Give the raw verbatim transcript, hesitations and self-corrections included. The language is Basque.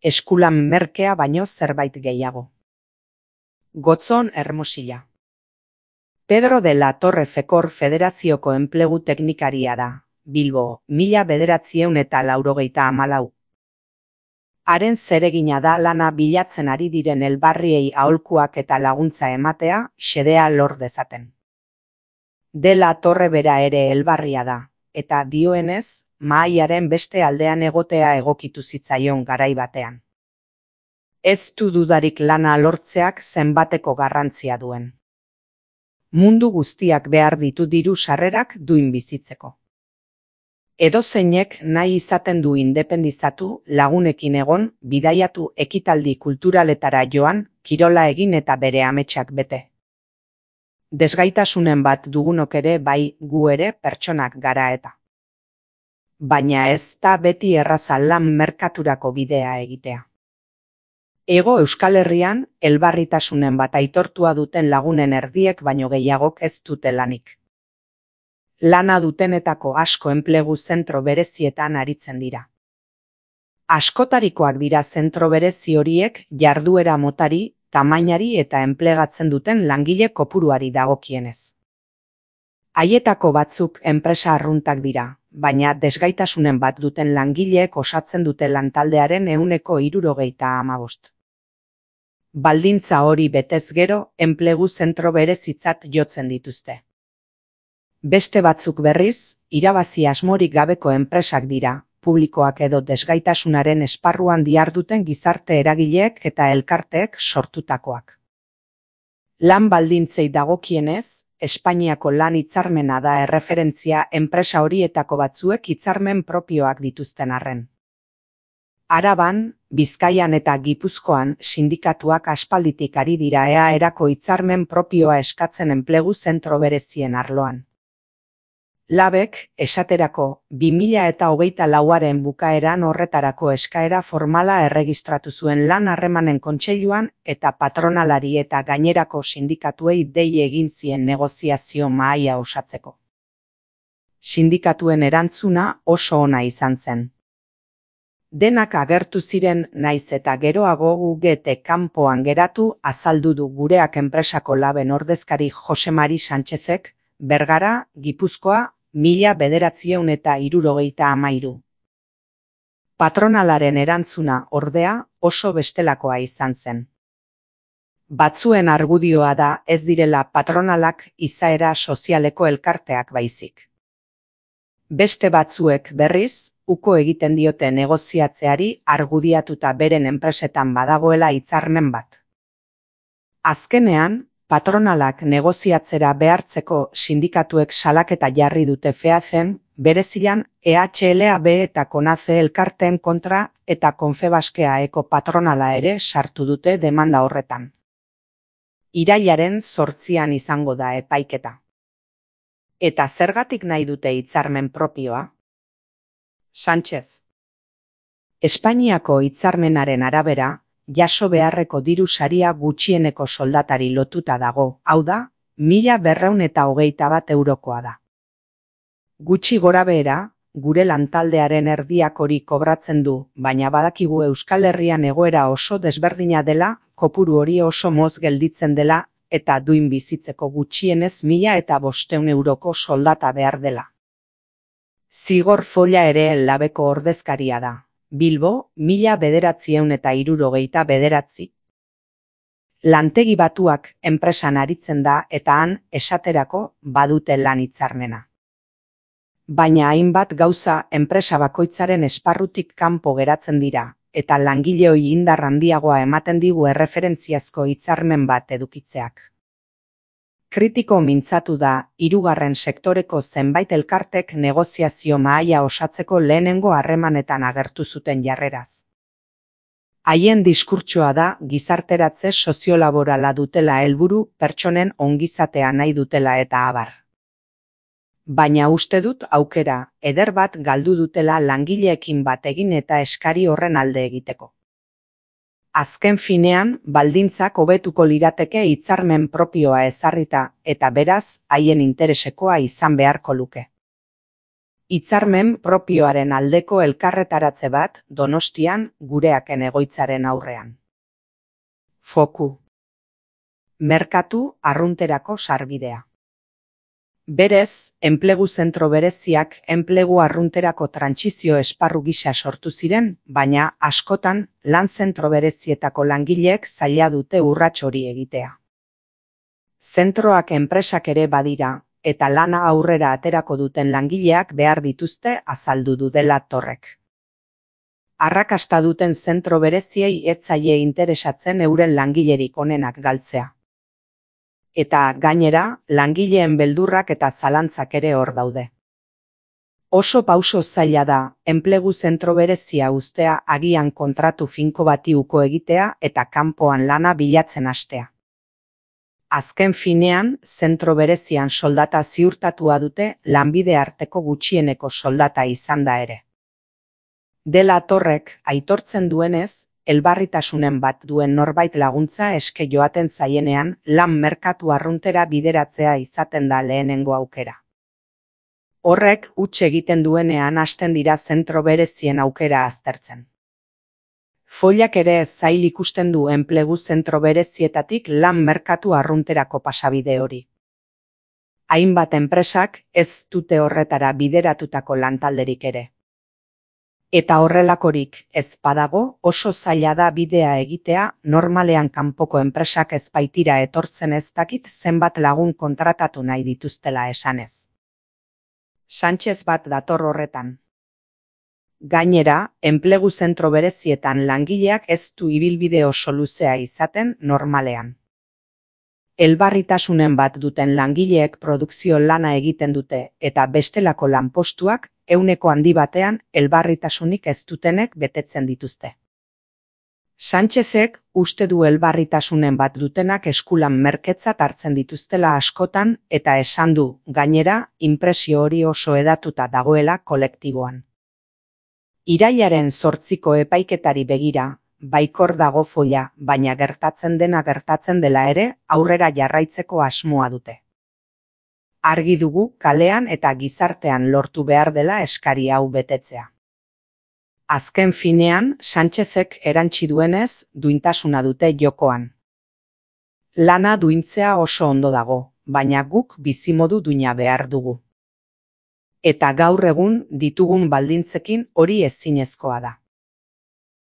eskulan merkea baino zerbait gehiago. Gotzon Hermosilla. Pedro de la Torre Fekor Federazioko enplegu teknikaria da, Bilbo, mila bederatziehun eta laurogeita hamalau. Haren zeregina da lana bilatzen ari diren elbarriei aholkuak eta laguntza ematea, xedea lor dezaten. De la Torre bera ere elbarria da, eta dioenez, mahaiaren beste aldean egotea egokitu zitzaion garai batean. Ez du dudarik lana lortzeak zenbateko garrantzia duen. Mundu guztiak behar ditu diru sarrerak duin bizitzeko. Edozeinek nahi izaten du independizatu, lagunekin egon, bidaiatu, ekitaldi kulturaletara joan, kirola egin eta bere ametsak bete. Desgaitasunen bat dugunok ere bai gu ere pertsonak gara eta. Baina ez da beti erraza lan merkaturako bidea egitea. Hego Euskal Herrian, elbarritasunen bat aitortua duten lagunen erdiek baino gehiagok ez dute lanik. Lana dutenetako asko enplegu zentro berezietan aritzen dira. Askotarikoak dira zentro berezi horiek jarduera motari, tamainari eta enplegatzen duten langile kopuruari dagokienez. Haietako batzuk enpresa arruntak dira, baina desgaitasunen bat duten langileek osatzen dute lantaldearen ehuneko hirurogeita hamabost. Baldintza hori betez gero, enplegu zentro berezitzat jotzen dituzte. Beste batzuk berriz, irabazi asmorik gabeko enpresak dira, publikoak edo desgaitasunaren esparruan diharduten gizarte eragileek eta elkarteek sortutakoak. Lan baldintzei dagokienez, Espainiako lan hitzarmena da erreferentzia enpresa horietako batzuek hitzarmen propioak dituzten arren. Araban, Bizkaian eta Gipuzkoan sindikatuak aspalditik ari dira E A erako hitzarmen propioa eskatzen enplegu zentro berezien arloan. Labek, esaterako, bi mila eta hogeita lauaren bukaeran horretarako eskaera formala erregistratu zuen lan harremanen kontseiluan eta patronalari eta gainerako sindikatuei dei egin zien negoziazio mahaia osatzeko. Sindikatuen erantzuna oso ona izan zen. Denak agertu ziren naiz eta geroago U G T kanpoan geratu azaldu du gureak enpresako Laben ordezkari Jose Mari Sánchezek, Bergara, Gipuzkoa, mila bederatziehun eta hirurogeita hamairu. Patronalaren erantzuna, ordea, oso bestelakoa izan zen. Batzuen argudioa da ez direla patronalak izaera sozialeko elkarteak baizik. Beste batzuek berriz, uko egiten diote negoziatzeari argudiatuta beren enpresetan badagoela hitzarmen bat. Azkenean, patronalak negoziatzera behartzeko sindikatuek salaketa jarri dute FEACen, berezilan E H L A B eta CONACE elkarteen kontra eta Confebaskeaeko patronala ere sartu dute demanda horretan. Irailaren zortzian izango da epaiketa. Eta zergatik nahi dute hitzarmen propioa? Sánchez. Espainiako hitzarmenaren arabera, jaso beharreko diru saria gutxieneko soldatari lotuta dago, hau da, mila berrehun eta hogeita bat eurokoa da. Gutxi gorabehera, gure lantaldearen erdiak hori kobratzen du, baina badakigu Euskal Herrian egoera oso desberdina dela, kopuru hori oso moz gelditzen dela, eta duin bizitzeko gutxienez mila eta bosteun euroko soldata behar dela. Zigor folla ere Labeko ordezkaria da. Bilbo, mila bederatziehun eta hirurogeita bederatzi. Lantegi batuak enpresan aritzen da eta han, esaterako, badute lan hitzarmena. Baina hainbat gauza enpresa bakoitzaren esparrutik kanpo geratzen dira, eta langileoi indar handiagoa ematen digu erreferentziazko hitzarmen bat edukitzeak. Kritiko mintzatu da, hirugarren sektoreko zenbait elkartek negoziazio mahaia osatzeko lehenengo harremanetan agertu zuten jarreraz. Haien diskurtsoa da gizarteratze soziolaborala dutela helburu, pertsonen ongizatea nahi dutela eta abar. Baina uste dut aukera, eder bat galdu dutela langileekin bat egin eta eskari horren alde egiteko. Azken finean, baldintzak hobetuko lirateke hitzarmen propioa ezarrita eta beraz, haien interesekoa izan beharko luke. Hitzarmen propioaren aldeko elkarretaratze bat Donostian gureaken egoitzaren aurrean. Foku. Merkatu arrunterako sarbidea. Berez, enplegu zentro bereziak enplegu arrunterako trantsizio esparru gisa sortu ziren, baina askotan lan zentro berezietako langileek zaila dute urrats hori egitea. Zentroak enpresak ere badira, eta lana aurrera aterako duten langileak behar dituzte azaldu du dela torrek. Arrakasta duten zentro bereziei ez zaie interesatzen euren langilerik onenak galtzea. Eta gainera, langileen beldurrak eta zalantzak ere hor daude. Oso pauso zaila da, enplegu zentro berezia uztea agian kontratu finko bati uko egitea eta kanpoan lana bilatzen hastea. Azken finean, zentro berezian soldata ziurtatua dute lanbide arteko gutxieneko soldata izan da ere. Dela torrek, aitortzen duenez, elbarritasunen bat duen norbait laguntza eske joaten zaienean lan merkatu arruntera bideratzea izaten da lehenengo aukera. Horrek huts egiten duenean hasten dira zentro berezien aukera aztertzen. Foilak ere zail ikusten du enplegu zentro berezietatik lan merkatu arrunterako pasabide hori. Hainbat enpresak ez dute horretara bideratutako lantalderik ere. Eta horrelakorik ez badago oso zaila da bidea egitea normalean kanpoko enpresak ez baitira etortzen ez dakit zenbat lagun kontratatu nahi dituztela esanez. Sánchez bat dator horretan. Gainera, enplegu zentro berezietan langileak ez du ibilbide oso luzea izaten normalean. Elbarritasunen bat duten langileek produkzio lana egiten dute eta bestelako lanpostuak ehuneko handi batean elbarritasunik ez dutenek betetzen dituzte. Sánchezek uste du elbarritasunen bat dutenak eskulan merketzat hartzen dituztela askotan eta esan du, gainera, inpresio hori oso hedatuta dagoela kolektiboan. Irailaren zortziko epaiketari begira, baikor dago foila, baina gertatzen dena gertatzen dela ere aurrera jarraitzeko asmoa dute. Argi dugu kalean eta gizartean lortu behar dela eskari hau betetzea. Azken finean, Sánchezek erantsi duenez, duintasuna dute jokoan. Lana duintzea oso ondo dago, baina guk bizimodu duina behar dugu. Eta gaur egun ditugun baldintzekin hori ezinezkoa da.